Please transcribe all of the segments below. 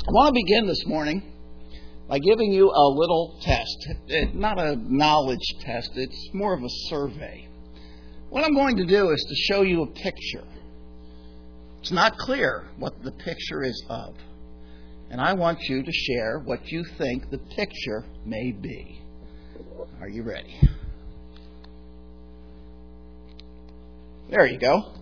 I want to begin this morning by giving you a little test. Not a knowledge test, it's more of a survey. What I'm going to do is to show you a picture. It's not clear what the picture is of. And I want you to share what you think the picture may be. Are you ready? There you go.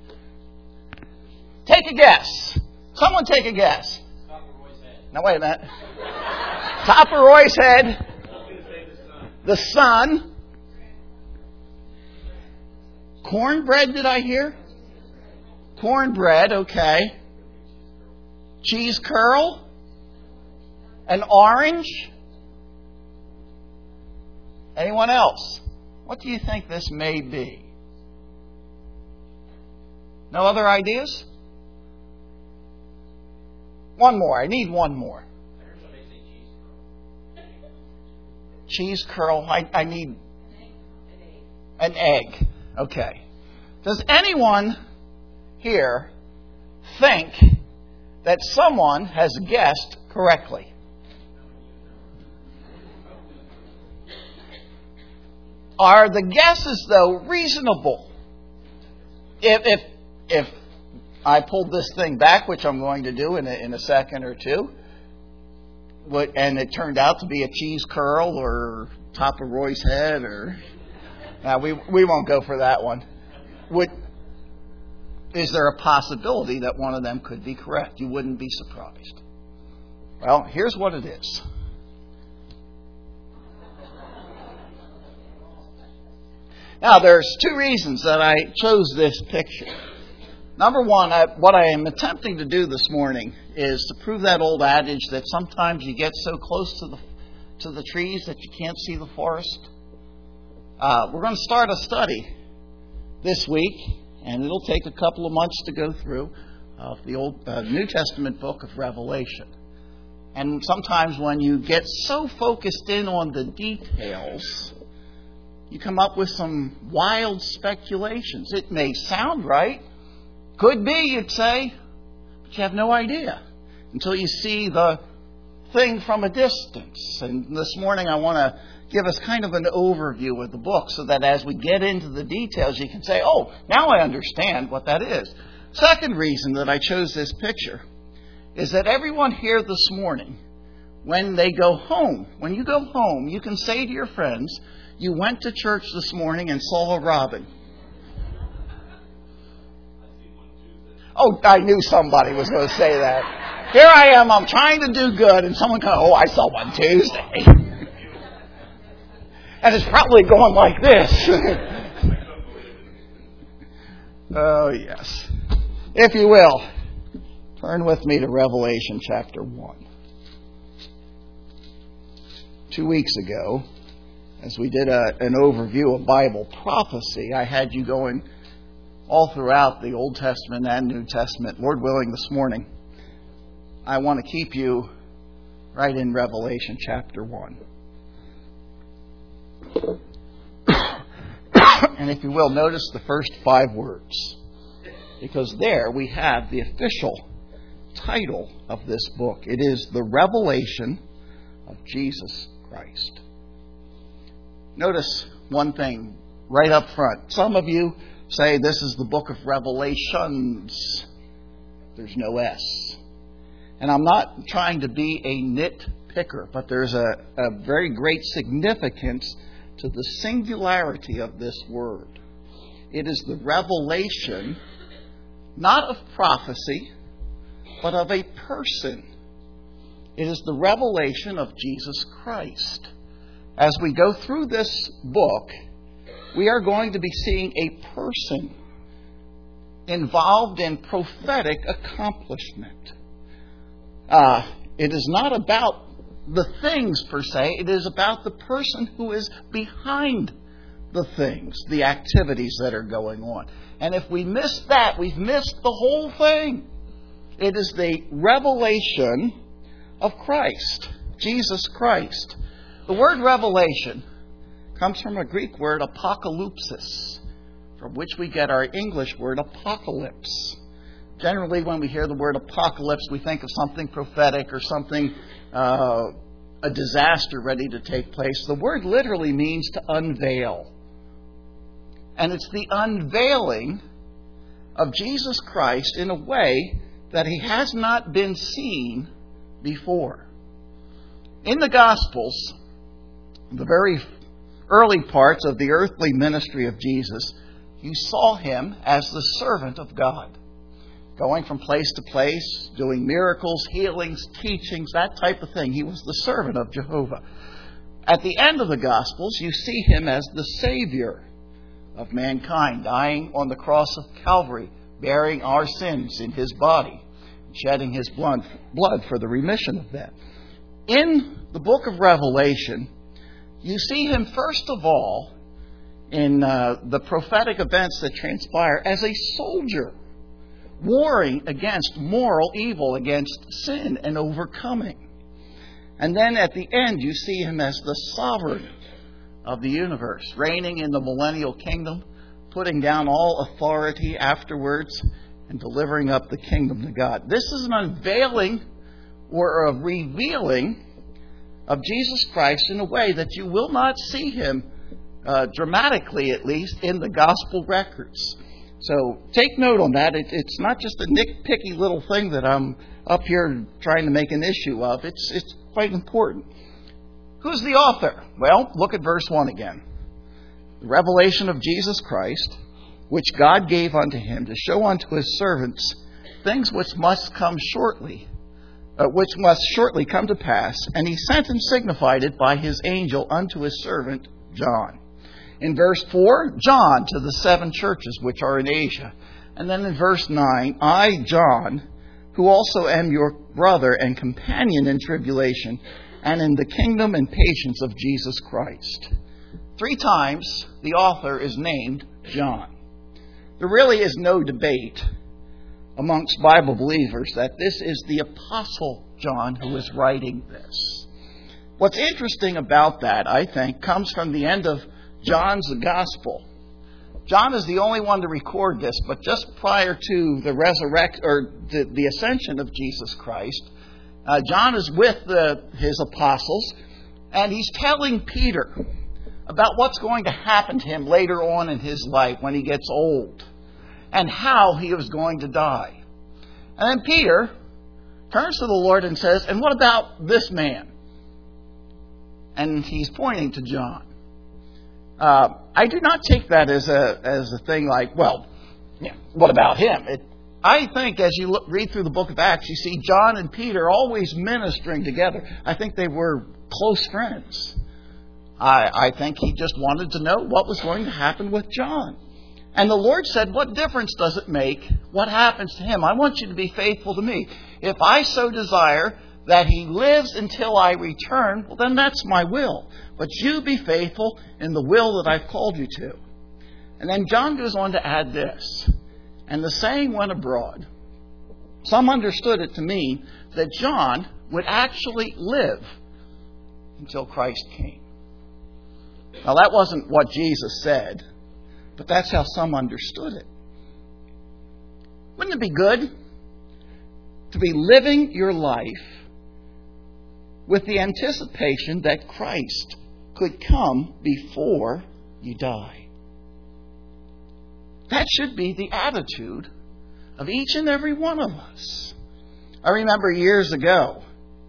Take a guess. Someone take a guess. Top of Roy's head. Now wait a minute. Top of Roy's head. The sun. Cornbread, did I hear? Cornbread, okay. Cheese curl. An orange. Anyone else? What do you think this may be? No other ideas? One more. I need one more. I heard somebody say Cheese curl. I need an egg. Okay. Does anyone here think that someone has guessed correctly? Are the guesses, though, reasonable? If I pulled this thing back, which I'm going to do in a second or two, and it turned out to be a cheese curl or top of Roy's head, or we won't go for that one. Is there a possibility that one of them could be correct? You wouldn't be surprised. Well, here's what it is. Now, there's two reasons that I chose this picture. Number one, what I am attempting to do this morning is to prove that old adage that sometimes you get so close to the trees that you can't see the forest. We're going to start a study this week, and it'll take a couple of months to go through the old New Testament book of Revelation. And sometimes when you get so focused in on the details, you come up with some wild speculations. It may sound right. Could be, you'd say, but you have no idea until you see the thing from a distance. And this morning I want to give us kind of an overview of the book so that as we get into the details, you can say, oh, now I understand what that is. Second reason that I chose this picture is that everyone here this morning, when they go home, when you go home, you can say to your friends, you went to church this morning and saw a robin. Oh, I knew somebody was going to say that. Here I am, I'm trying to do good, and someone goes, oh, I saw one Tuesday. And it's probably going like this. Oh, yes. If you will, turn with me to Revelation chapter 1. 2 weeks ago, as we did an overview of Bible prophecy, I had you going all throughout the Old Testament and New Testament. Lord willing, this morning, I want to keep you right in Revelation chapter 1. And if you will, notice the first 5 words, because there we have the official title of this book. It is The Revelation of Jesus Christ. Notice one thing right up front. Some of you say this is the book of Revelations. There's no S. And I'm not trying to be a nitpicker, but there's a very great significance to the singularity of this word. It is the revelation, not of prophecy, but of a person. It is the revelation of Jesus Christ. As we go through this book, we are going to be seeing a person involved in prophetic accomplishment. It is not about the things per se. It is about the person who is behind the things, the activities that are going on. And if we miss that, we've missed the whole thing. It is the revelation of Christ, Jesus Christ. The word revelation comes from a Greek word, apocalypsis, from which we get our English word apocalypse. Generally, when we hear the word apocalypse, we think of something prophetic or something, a disaster ready to take place. The word literally means to unveil. And it's the unveiling of Jesus Christ in a way that he has not been seen before. In the Gospels, the very early parts of the earthly ministry of Jesus, you saw him as the servant of God, going from place to place, doing miracles, healings, teachings, that type of thing. He was the servant of Jehovah. At the end of the Gospels, you see him as the Savior of mankind, dying on the cross of Calvary, bearing our sins in his body, shedding his blood for the remission of them. In the book of Revelation, you see him first of all in the prophetic events that transpire as a soldier, warring against moral evil, against sin, and overcoming. And then at the end, you see him as the sovereign of the universe, reigning in the millennial kingdom, putting down all authority afterwards, and delivering up the kingdom to God. This is an unveiling or a revealing of Jesus Christ in a way that you will not see him dramatically, at least, in the gospel records. So take note on that. It's not just a nitpicky little thing that I'm up here trying to make an issue of. It's quite important. Who's the author? Well, look at verse 1 again. The revelation of Jesus Christ, which God gave unto him to show unto his servants things which must shortly come to pass. And he sent and signified it by his angel unto his servant John. In verse 4, John to the 7 churches which are in Asia. And then in verse 9, I, John, who also am your brother and companion in tribulation, and in the kingdom and patience of Jesus Christ. 3 times the author is named John. There really is no debate amongst Bible believers that this is the Apostle John who is writing this. What's interesting about that, I think, comes from the end of John's Gospel. John is the only one to record this, but just prior to the resurrection or the ascension of Jesus Christ, John is with his apostles, and he's telling Peter about what's going to happen to him later on in his life when he gets old, and how he was going to die. And then Peter turns to the Lord and says, and what about this man? And he's pointing to John. I do not take that as a thing like, well, yeah, what about him? I think as you read through the book of Acts, you see John and Peter always ministering together. I think they were close friends. I think he just wanted to know what was going to happen with John. And the Lord said, what difference does it make what happens to him? I want you to be faithful to me. If I so desire that he lives until I return, well, then that's my will. But you be faithful in the will that I've called you to. And then John goes on to add this. And the saying went abroad. Some understood it to mean that John would actually live until Christ came. Now, that wasn't what Jesus said, but that's how some understood it. Wouldn't it be good to be living your life with the anticipation that Christ could come before you die? That should be the attitude of each and every one of us. I remember years ago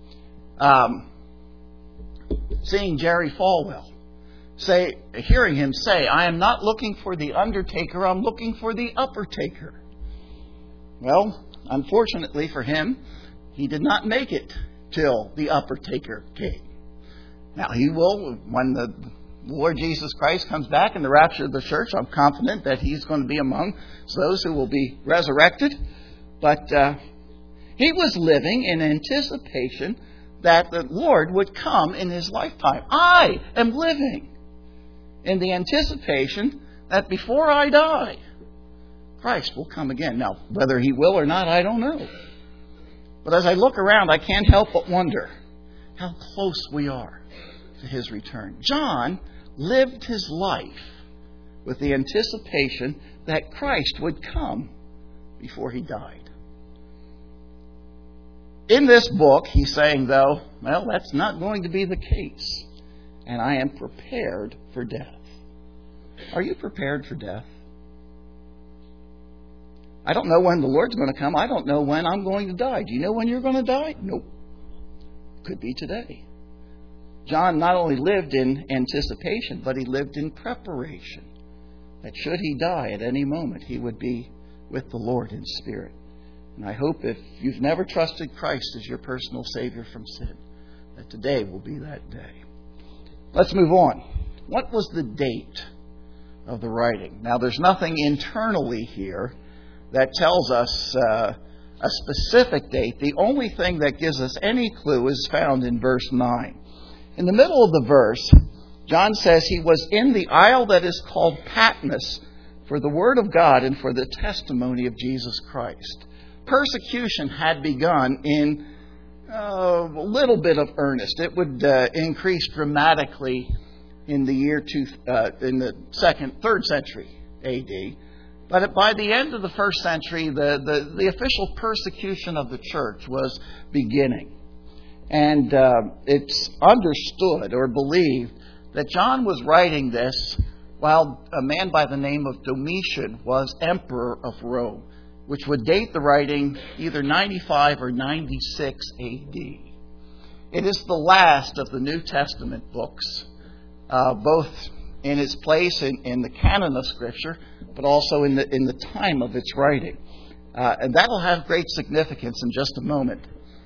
seeing Jerry Falwell hearing him say, I am not looking for the undertaker, I'm looking for the uppertaker. Well, unfortunately for him, he did not make it till the uppertaker came. Now, he will, when the Lord Jesus Christ comes back in the rapture of the church, I'm confident that he's going to be among those who will be resurrected. But he was living in anticipation that the Lord would come in his lifetime. I am living in the anticipation that before I die, Christ will come again. Now, whether he will or not, I don't know. But as I look around, I can't help but wonder how close we are to his return. John lived his life with the anticipation that Christ would come before he died. In this book, he's saying, though, well, that's not going to be the case. And I am prepared for death. Are you prepared for death? I don't know when the Lord's going to come. I don't know when I'm going to die. Do you know when you're going to die? Nope. Could be today. John not only lived in anticipation, but he lived in preparation. That should he die at any moment, he would be with the Lord in spirit. And I hope if you've never trusted Christ as your personal Savior from sin, that today will be that day. Let's move on. What was the date of the writing? Now, there's nothing internally here that tells us a specific date. The only thing that gives us any clue is found in verse 9. In the middle of the verse, John says he was in the isle that is called Patmos for the word of God and for the testimony of Jesus Christ. Persecution had begun in a little bit of earnest. It would increase dramatically in the year in the third century A.D. But by the end of the first century, the official persecution of the church was beginning. And it's understood or believed that John was writing this while a man by the name of Domitian was emperor of Rome, which would date the writing either 95 or 96 A.D. It is the last of the New Testament books, both in its place in the canon of Scripture, but also in the time of its writing. And that will have great significance in just a moment.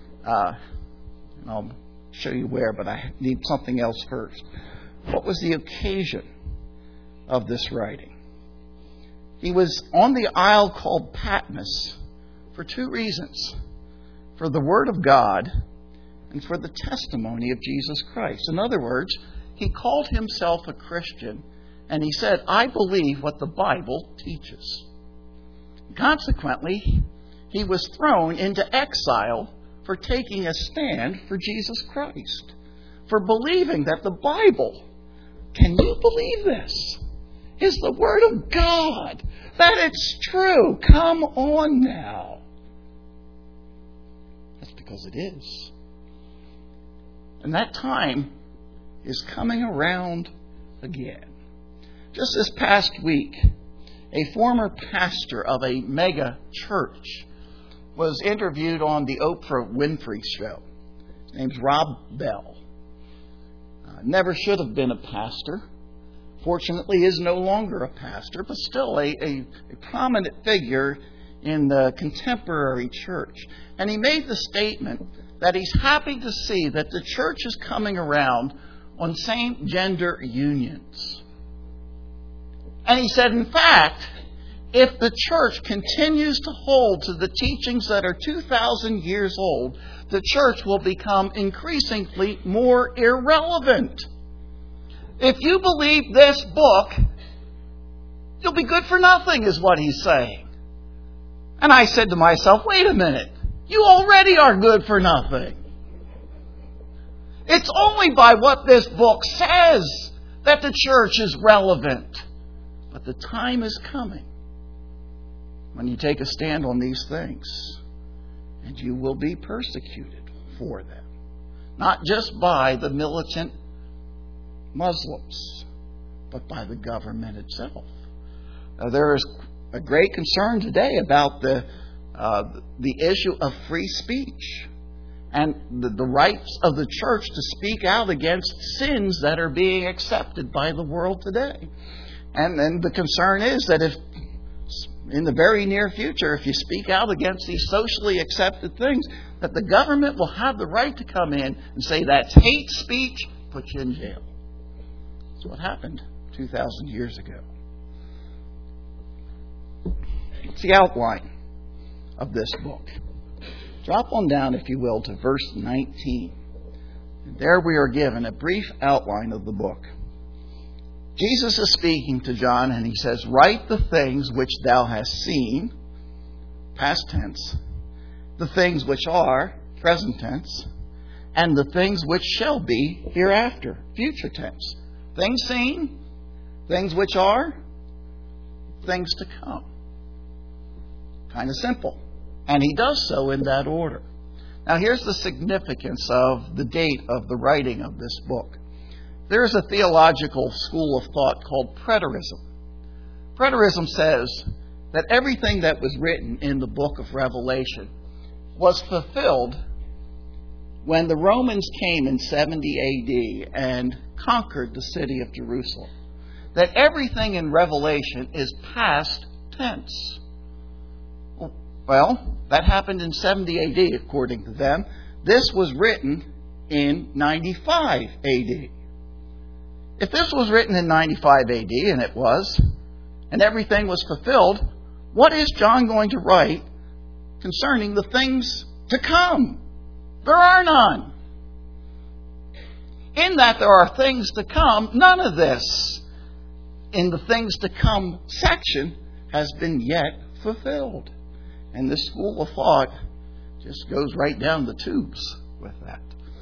I'll show you where, but I need something else first. What was the occasion of this writing? He was on the isle called Patmos for two reasons. For the Word of God and for the testimony of Jesus Christ. In other words, he called himself a Christian and he said, I believe what the Bible teaches. Consequently, he was thrown into exile for taking a stand for Jesus Christ. For believing that the Bible, can you believe this, is the Word of God? That it's true. Come on now. That's because it is. And that time is coming around again. Just this past week, a former pastor of a mega church was interviewed on the Oprah Winfrey Show. His name's Rob Bell. Never should have been a pastor. Fortunately, is no longer a pastor, but still a prominent figure in the contemporary church. And he made the statement that he's happy to see that the church is coming around on same-gender unions. And he said, in fact, if the church continues to hold to the teachings that are 2,000 years old, the church will become increasingly more irrelevant. If you believe this book, you'll be good for nothing, is what he's saying. And I said to myself, wait a minute. You already are good for nothing. It's only by what this book says that the church is relevant. But the time is coming when you take a stand on these things, and you will be persecuted for them. Not just by the militant Muslims, but by the government itself. There is a great concern today about the issue of free speech and the rights of the church to speak out against sins that are being accepted by the world today. And the concern is that if in the very near future, if you speak out against these socially accepted things, that the government will have the right to come in and say that's hate speech, put you in jail. That's what happened 2,000 years ago. It's the outline of this book. Drop on down, if you will, to verse 19. And there we are given a brief outline of the book. Jesus is speaking to John and he says, write the things which thou hast seen, past tense, the things which are, present tense, and the things which shall be hereafter, future tense. Things seen, things which are, things to come. Kind of simple. And he does so in that order. Now here's the significance of the date of the writing of this book. There is a theological school of thought called preterism. Preterism says that everything that was written in the book of Revelation was fulfilled when the Romans came in 70 AD and conquered the city of Jerusalem. That everything in Revelation is past tense. Well, that happened in 70 AD, according to them. This was written in 95 AD. If this was written in 95 AD, and it was, and everything was fulfilled, what is John going to write concerning the things to come? There are none. In that there are things to come, none of this in the things to come section has been yet fulfilled. And this school of thought just goes right down the tubes with that.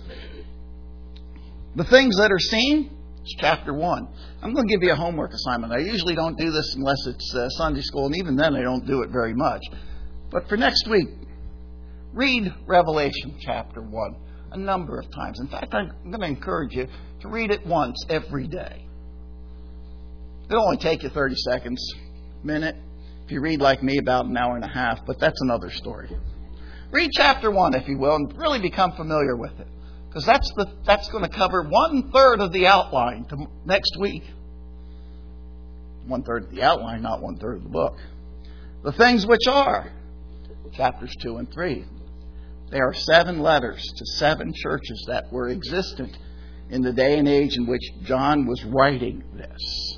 The things that are seen, it's chapter 1. I'm going to give you a homework assignment. I usually don't do this unless it's Sunday school, and even then I don't do it very much. But for next week, read Revelation chapter 1 a number of times. In fact, I'm going to encourage you to read it once every day. It'll only take you 30 seconds, a minute. If you read like me, about an hour and a half, but that's another story. Read chapter 1, if you will, and really become familiar with it. Because that's going to cover 1/3 of the outline to next week. 1/3 of the outline, not 1/3 of the book. The things which are, chapters 2 and 3. There are 7 letters to 7 churches that were existent in the day and age in which John was writing this.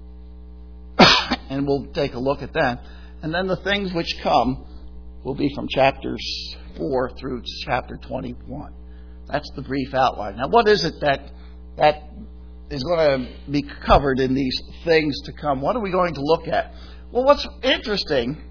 And we'll take a look at that. And then the things which come will be from chapters 4 through chapter 21. That's the brief outline. Now, what is it that is going to be covered in these things to come? What are we going to look at? Well, what's interesting,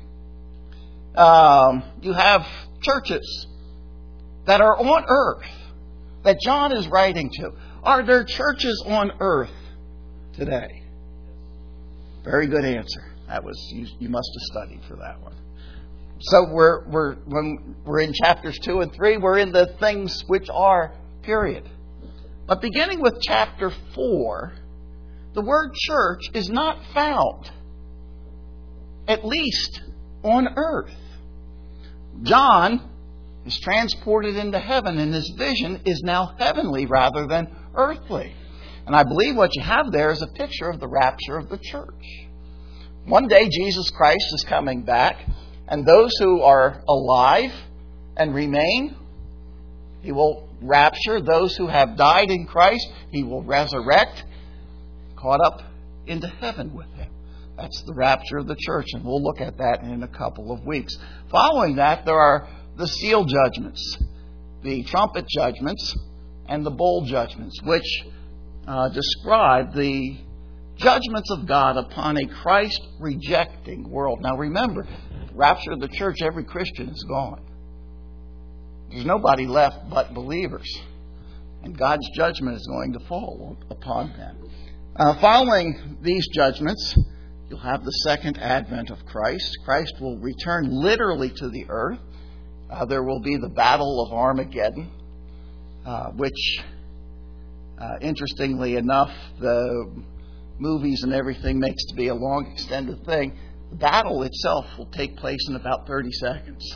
you have churches that are on earth that John is writing to. Are there churches on earth today? Very good answer. That was you must have studied for that one. So when we're in chapters 2 and 3, we're in the things which are, period. But beginning with chapter 4, the word church is not found, at least on earth. John is transported into heaven, and his vision is now heavenly rather than earthly. And I believe what you have there is a picture of the rapture of the church. One day Jesus Christ is coming back, and those who are alive and remain, He will rapture. Those who have died in Christ, He will resurrect, caught up into heaven with Him. That's the rapture of the church, and we'll look at that in a couple of weeks. Following that, there are the seal judgments, the trumpet judgments, and the bowl judgments, which describe the judgments of God upon a Christ-rejecting world. Now remember, rapture of the church, every Christian is gone. There's nobody left but believers. And God's judgment is going to fall upon them. Following these judgments, you'll have the second advent of Christ. Christ will return literally to the earth. There will be the battle of Armageddon, which, interestingly enough, the movies and everything makes to be a long, extended thing. The battle itself will take place in about 30 seconds.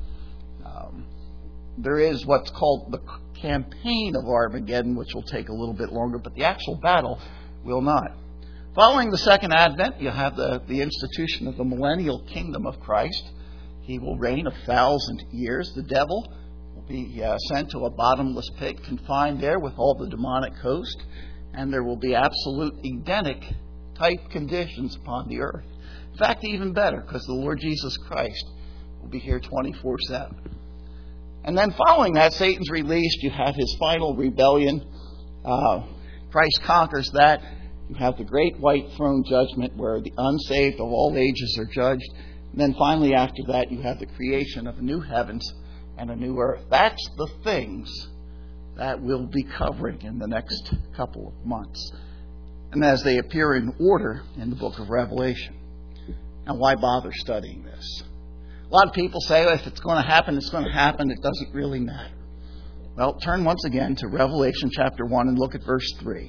There is what's called the campaign of Armageddon, which will take a little bit longer, but the actual battle will not. Following the second advent, you have the institution of the millennial kingdom of Christ. He will reign 1,000 years. The devil will be sent to a bottomless pit, confined there with all the demonic host, and there will be absolute Edenic type conditions upon the earth. In fact, even better, because the Lord Jesus Christ will be here 24/7. And then following that, Satan's released. You have his final rebellion. Christ conquers that. You have the great white throne judgment where the unsaved of all ages are judged. And then finally after that, you have the creation of a new heavens and a new earth. That's the things that we'll be covering in the next couple of months. And as they appear in order in the book of Revelation. Now, why bother studying this? A lot of people say, if it's going to happen, it's going to happen. It doesn't really matter. Well, turn once again to Revelation chapter 1 and look at verse 3.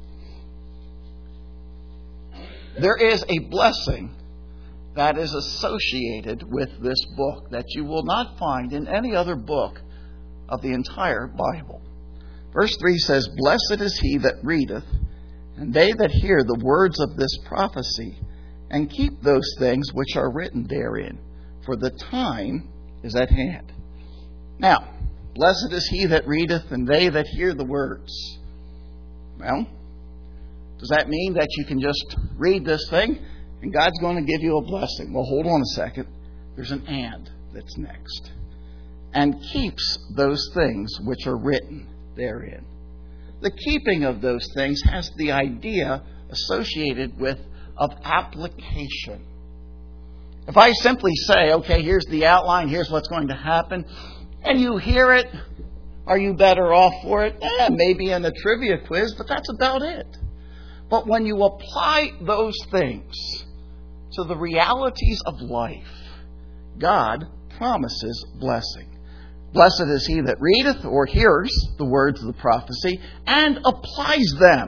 There is a blessing that is associated with this book that you will not find in any other book of the entire Bible. Verse 3 says, "Blessed is he that readeth, and they that hear the words of this prophecy, and keep those things which are written therein, for the time is at hand." Now, blessed is he that readeth, and they that hear the words. Well, does that mean that you can just read this thing and God's going to give you a blessing? Well, hold on a second. There's an "and" that's next. "And keeps those things which are written therein." The keeping of those things has the idea associated with of application. If I simply say, okay, here's the outline, here's what's going to happen, and you hear it, are you better off for it? Maybe in a trivia quiz, but that's about it. But when you apply those things to the realities of life, God promises blessing. Blessed is he that readeth or hears the words of the prophecy and applies them.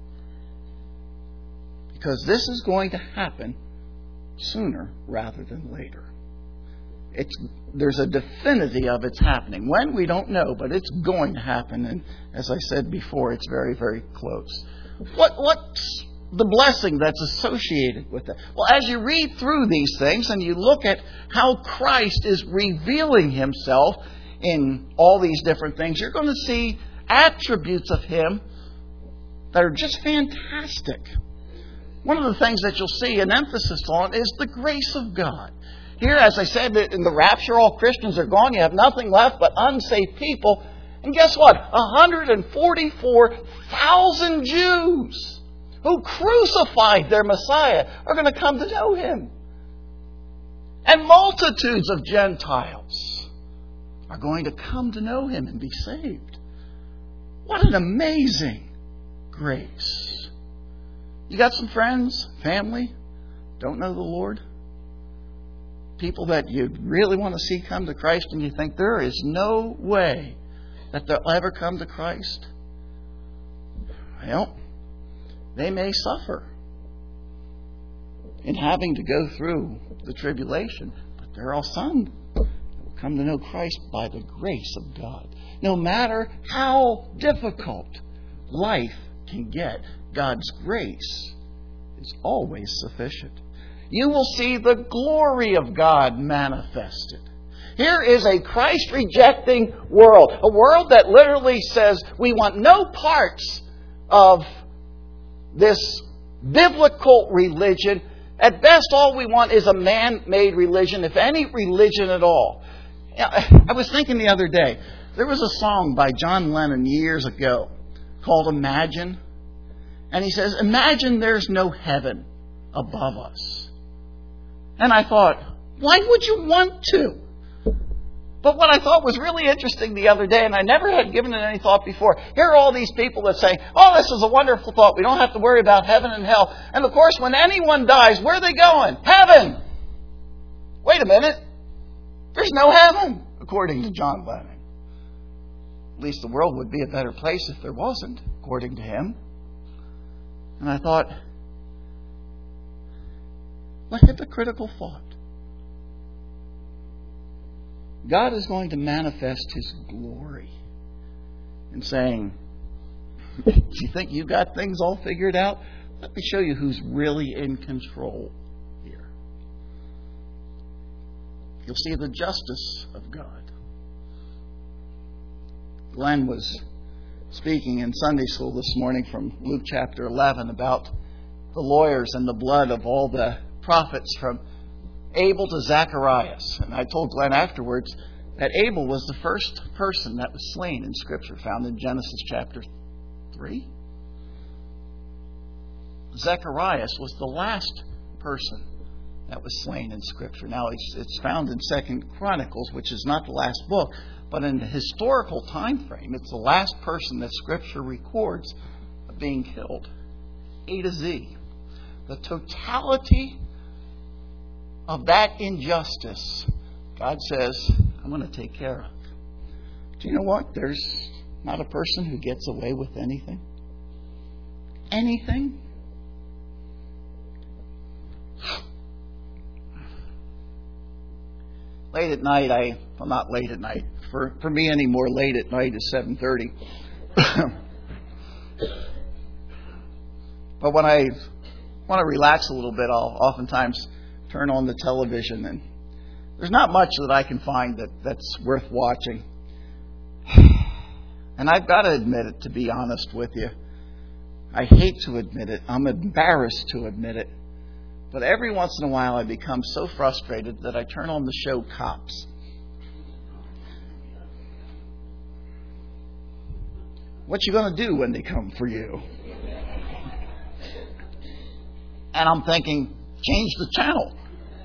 Because this is going to happen sooner rather than later. There's a definity of it's happening. When, we don't know, but it's going to happen. And as I said before, it's very, very close. What's the blessing that's associated with that? Well, as you read through these things and you look at how Christ is revealing himself in all these different things, you're going to see attributes of him that are just fantastic. One of the things that you'll see an emphasis on is the grace of God. Here, as I said, in the rapture, all Christians are gone. You have nothing left but unsaved people. And guess what? 144,000 Jews who crucified their Messiah are going to come to know him. And multitudes of Gentiles are going to come to know him and be saved. What an amazing grace. You got some friends, family, don't know the Lord? People that you really want to see come to Christ and you think there is no way that they'll ever come to Christ? Well, they may suffer in having to go through the tribulation, but there are some that will come to know Christ by the grace of God. No matter how difficult life can get, God's grace is always sufficient. You will see the glory of God manifested. Here is a Christ-rejecting world. A world that literally says we want no parts of this biblical religion. At best, all we want is a man-made religion, if any religion at all. I was thinking the other day, there was a song by John Lennon years ago called Imagine. And he says, imagine there's no heaven above us. And I thought, why would you want to? But what I thought was really interesting the other day, and I never had given it any thought before, here are all these people that say, oh, this is a wonderful thought. We don't have to worry about heaven and hell. And of course, when anyone dies, where are they going? Heaven! Wait a minute. There's no heaven, according to John Lennon. At least the world would be a better place if there wasn't, according to him. And I thought, what a hypocritical thought. God is going to manifest His glory and saying, do you think you've got things all figured out? Let me show you who's really in control here. You'll see the justice of God. Glenn was speaking in Sunday school this morning from Luke chapter 11 about the lawyers and the blood of all the prophets from Abel to Zacharias. And I told Glenn afterwards that Abel was the first person that was slain in Scripture, found in Genesis chapter 3. Zacharias was the last person that was slain in Scripture. Now, it's found in 2 Chronicles, which is not the last book, but in the historical time frame, it's the last person that Scripture records of being killed. A to Z. The totality of that injustice God says, I'm going to take care of. Do you know what? There's not a person who gets away with anything. Anything. Late at night, well, not late at night. For me anymore, late at night is 7:30. But when I want to relax a little bit, I'll oftentimes turn on the television, and there's not much that I can find that's worth watching. And I've got to admit it, to be honest with you. I hate to admit it. I'm embarrassed to admit it. But every once in a while I become so frustrated that I turn on the show Cops. What you going to do when they come for you? And I'm thinking, change the channel.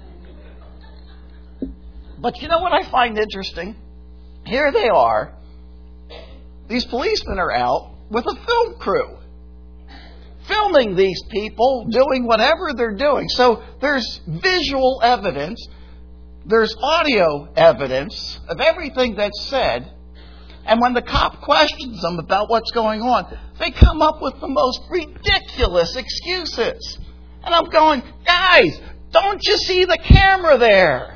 But you know what I find interesting? Here they are. These policemen are out with a film crew, filming these people doing whatever they're doing. So there's visual evidence, there's audio evidence of everything that's said. And when the cop questions them about what's going on, they come up with the most ridiculous excuses. And I'm going, guys, don't you see the camera there?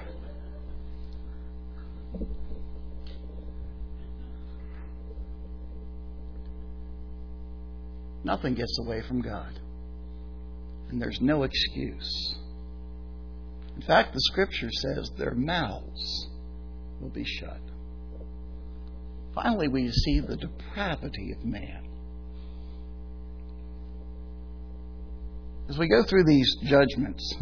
Nothing gets away from God. And there's no excuse. In fact, the Scripture says their mouths will be shut. Finally, we see the depravity of man. As we go through these judgments,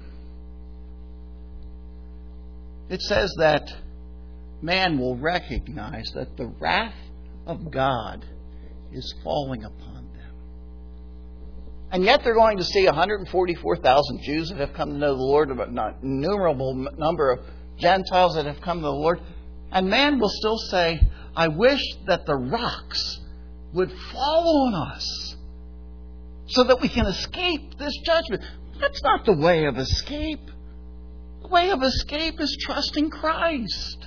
it says that man will recognize that the wrath of God is falling upon them. And yet they're going to see 144,000 Jews that have come to know the Lord, but an innumerable number of Gentiles that have come to the Lord. And man will still say, I wish that the rocks would fall on us so that we can escape this judgment. That's not the way of escape. The way of escape is trusting Christ.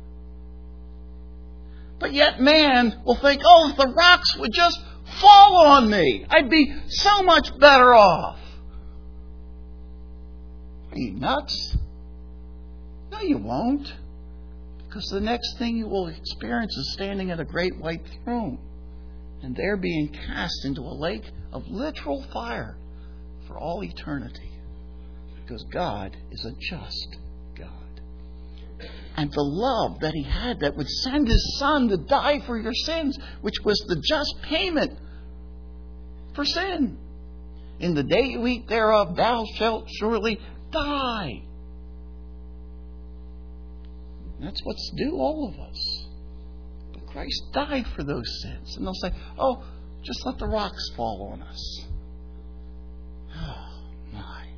But yet man will think, oh, if the rocks would just fall on me, I'd be so much better off. Are you nuts? No, you won't. Because the next thing you will experience is standing at a great white throne. And there being cast into a lake of literal fire for all eternity. Because God is a just God. And the love that He had that would send His Son to die for your sins, which was the just payment for sin. In the day you eat thereof, thou shalt surely die. That's what's due all of us. But Christ died for those sins. And they'll say, oh, just let the rocks fall on us. Oh, my.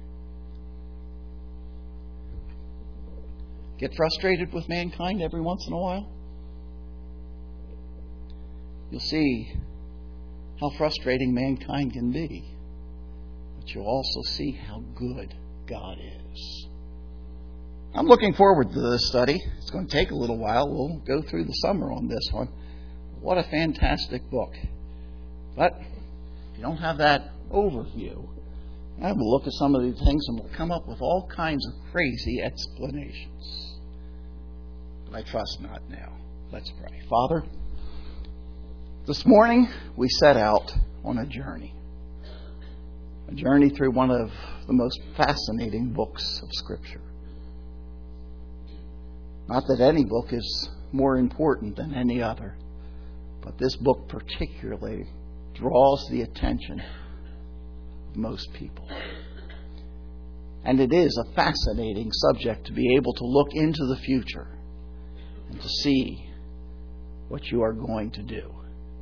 Get frustrated with mankind every once in a while? You'll see how frustrating mankind can be. But you'll also see how good God is. I'm looking forward to this study. It's going to take a little while. We'll go through the summer on this one. What a fantastic book. But if you don't have that overview, have a look at some of these things and we'll come up with all kinds of crazy explanations. But I trust not now. Let's pray. Father, this morning we set out on a journey. A journey through one of the most fascinating books of Scripture. Not that any book is more important than any other, but this book particularly draws the attention of most people. And it is a fascinating subject to be able to look into the future and to see what you are going to do.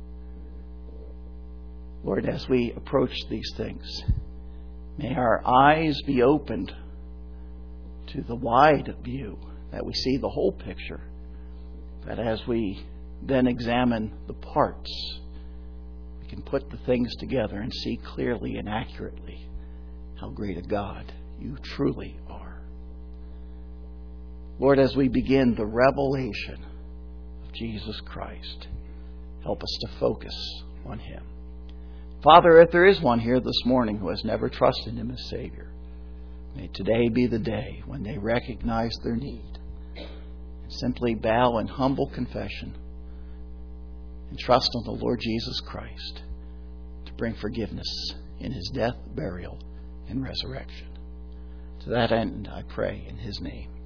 Lord, as we approach these things, may our eyes be opened to the wide view, that we see the whole picture, that as we then examine the parts, we can put the things together and see clearly and accurately how great a God you truly are. Lord, as we begin the revelation of Jesus Christ, help us to focus on Him. Father, if there is one here this morning who has never trusted Him as Savior, may today be the day when they recognize their need and simply bow in humble confession and trust on the Lord Jesus Christ to bring forgiveness in His death, burial, and resurrection. To that end, I pray in His name.